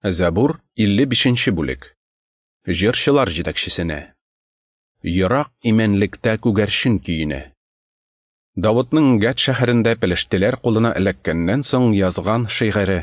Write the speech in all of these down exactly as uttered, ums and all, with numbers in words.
Забур илле бишенче бүлек. Җырчылар җитәкчесенә. Ерак имәнлектә күгәрчен көенә. Давытның Гат шәһәрендә пәлештеләр кулына эләккәннән соң язган шигыре.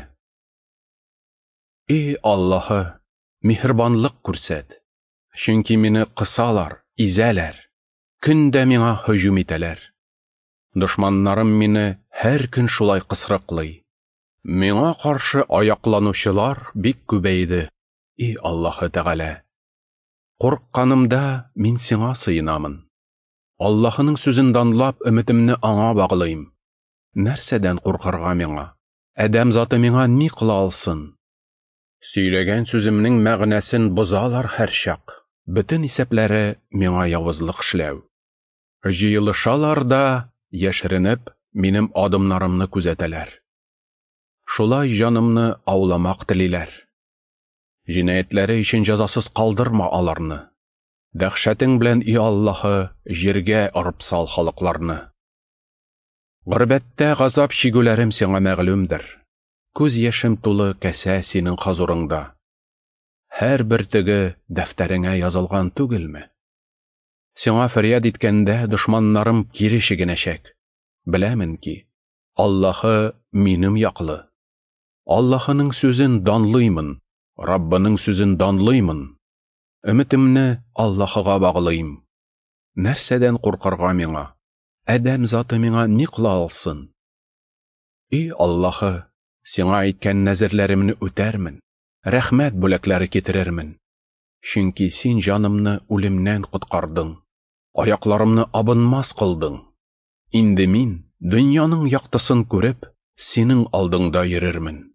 И Аллаһы, миһербанлык күрсәт. Чөнки мине кысалар, изәләр. Көндә миңа һөҗүм итәләр. Дошманнарым мине һәр көн шулай кысрыклый. Миңа каршы аякланучылар бик күбәйде. И Аллаһы Тәгалә. Курыкканымда мин сиңа сыенамын. Аллаһының сүзен данлап өмитемне аңа баглыйм. Нәрсәдән куркырга миңа? Адәм заты миңа ни кыла алсын? Сөйләгән сүземнең мәгънәсен бозалар һәр чак. Бөтен исәпләре миңа явызлык эшләү. Җыелышалар да, яшеренеп, минем адымнарымны күзәтәләр. Шулай җанымны ауламак телиләр. Җинаятьләре өчен җәзасыз калдырма аларны. Дәхшәтең белән, и Аллаһы, җиргә ырып сал халыкларны. Гырбәттә газап чигүләрем сиңа мәгълүмдер. Күз яшем тулы кәсә синең хазурыңда. Һәр бер теге дәфтәреңә язылган түгелме? Сиңа фәрьяд иткәндә дошманнарым кире чигенәчәк. Беләмен ки, Аллаһы минем яклы. Аллаһының сүзен данлыймын, Раббының сүзен данлыймын. Өмитемне Аллаһыга баглыйм. Нәрсәдән куркырга миңа? Адәм заты миңа ни кыла алсын? И Аллаһы, сиңа әйткән нәзерләремне үтәрмен. Рәхмәт бүләкләре китерермен. Чөнки син җанымны үлемнән коткардың. Аякларымны абынмас кылдың. Инде мин, дөньяның яктысын күреп, синең алдыңда йөрермен.